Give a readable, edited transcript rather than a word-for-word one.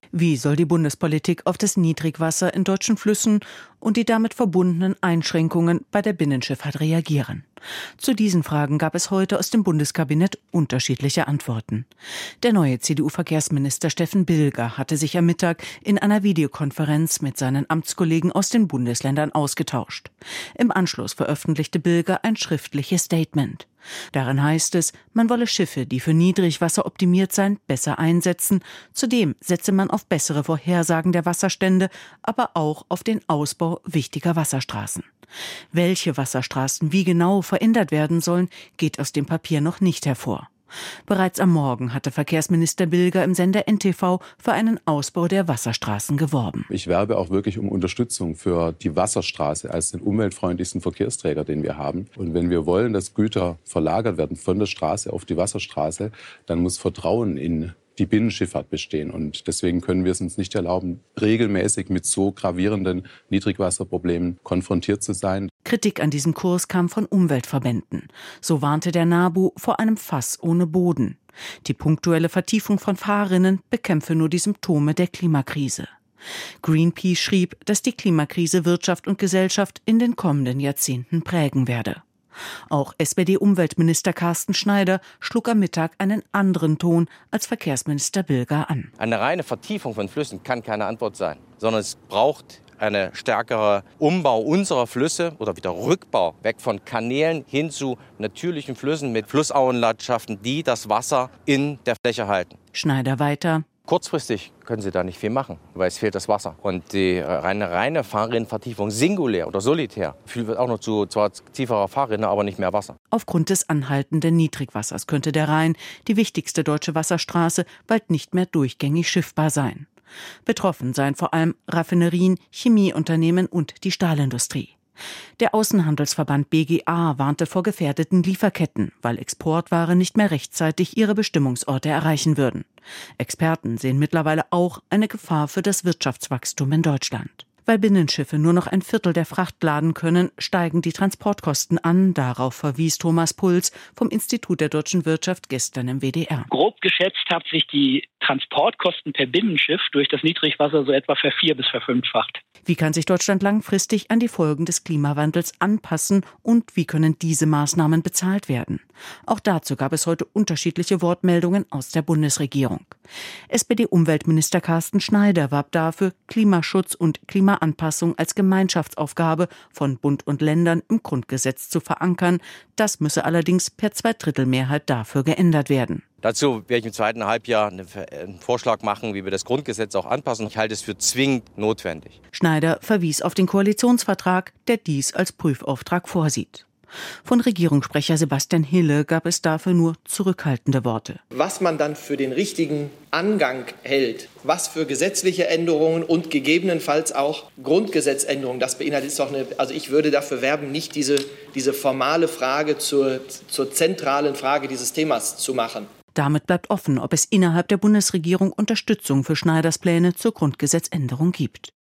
Wie soll die Bundespolitik auf das Niedrigwasser in deutschen Flüssen und die damit verbundenen Einschränkungen bei der Binnenschifffahrt reagieren? Zu diesen Fragen gab es heute aus dem Bundeskabinett unterschiedliche Antworten. Der neue CDU-Verkehrsminister Steffen Bilger hatte sich am Mittag in einer Videokonferenz mit seinen Amtskollegen aus den Bundesländern ausgetauscht. Im Anschluss veröffentlichte Bilger ein schriftliches Statement. Darin heißt es, man wolle Schiffe, die für Niedrigwasser optimiert seien, besser einsetzen. Zudem setze man auf bessere Vorhersagen der Wasserstände, aber auch auf den Ausbau wichtiger Wasserstraßen. Welche Wasserstraßen wie genau verändert werden sollen, geht aus dem Papier noch nicht hervor. Bereits am Morgen hatte Verkehrsminister Bilger im Sender NTV für einen Ausbau der Wasserstraßen geworben. Ich werbe auch wirklich um Unterstützung für die Wasserstraße als den umweltfreundlichsten Verkehrsträger, den wir haben. Und wenn wir wollen, dass Güter verlagert werden von der Straße auf die Wasserstraße, dann muss Vertrauen in die Binnenschifffahrt bestehen. Und deswegen können wir es uns nicht erlauben, regelmäßig mit so gravierenden Niedrigwasserproblemen konfrontiert zu sein. Kritik an diesem Kurs kam von Umweltverbänden. So warnte der NABU vor einem Fass ohne Boden. Die punktuelle Vertiefung von Fahrrinnen bekämpfe nur die Symptome der Klimakrise. Greenpeace schrieb, dass die Klimakrise Wirtschaft und Gesellschaft in den kommenden Jahrzehnten prägen werde. Auch SPD-Umweltminister Carsten Schneider schlug am Mittag einen anderen Ton als Verkehrsminister Bilger an. Eine reine Vertiefung von Flüssen kann keine Antwort sein, sondern es braucht eine stärkere Umbau unserer Flüsse oder wieder Rückbau weg von Kanälen hin zu natürlichen Flüssen mit Flussauenlandschaften, die das Wasser in der Fläche halten. Schneider weiter. Kurzfristig können Sie da nicht viel machen, weil es fehlt das Wasser. Und die reine Fahrrinnenvertiefung singulär oder solitär führt auch noch zu zwar tieferer Fahrrinne, aber nicht mehr Wasser. Aufgrund des anhaltenden Niedrigwassers könnte der Rhein, die wichtigste deutsche Wasserstraße, bald nicht mehr durchgängig schiffbar sein. Betroffen seien vor allem Raffinerien, Chemieunternehmen und die Stahlindustrie. Der Außenhandelsverband BGA warnte vor gefährdeten Lieferketten, weil Exportware nicht mehr rechtzeitig ihre Bestimmungsorte erreichen würden. Experten sehen mittlerweile auch eine Gefahr für das Wirtschaftswachstum in Deutschland. Weil Binnenschiffe nur noch ein Viertel der Fracht laden können, steigen die Transportkosten an. Darauf verwies Thomas Puls vom Institut der deutschen Wirtschaft gestern im WDR. Grob geschätzt haben sich die Transportkosten per Binnenschiff durch das Niedrigwasser so etwa ver-4- bis ver-5-facht. Wie kann sich Deutschland langfristig an die Folgen des Klimawandels anpassen und wie können diese Maßnahmen bezahlt werden? Auch dazu gab es heute unterschiedliche Wortmeldungen aus der Bundesregierung. SPD-Umweltminister Carsten Schneider warb dafür, Klimaschutz und Klimaanpassung als Gemeinschaftsaufgabe von Bund und Ländern im Grundgesetz zu verankern. Das müsse allerdings per Zweidrittelmehrheit dafür geändert werden. Dazu werde ich im zweiten Halbjahr einen Vorschlag machen, wie wir das Grundgesetz auch anpassen. Ich halte es für zwingend notwendig. Schneider verwies auf den Koalitionsvertrag, der dies als Prüfauftrag vorsieht. Von Regierungssprecher Sebastian Hille gab es dafür nur zurückhaltende Worte. Was man dann für den richtigen Angang hält, was für gesetzliche Änderungen und gegebenenfalls auch Grundgesetzänderungen, das beinhaltet doch also ich würde dafür werben, nicht diese formale Frage zur zentralen Frage dieses Themas zu machen. Damit bleibt offen, ob es innerhalb der Bundesregierung Unterstützung für Schneiders Pläne zur Grundgesetzänderung gibt.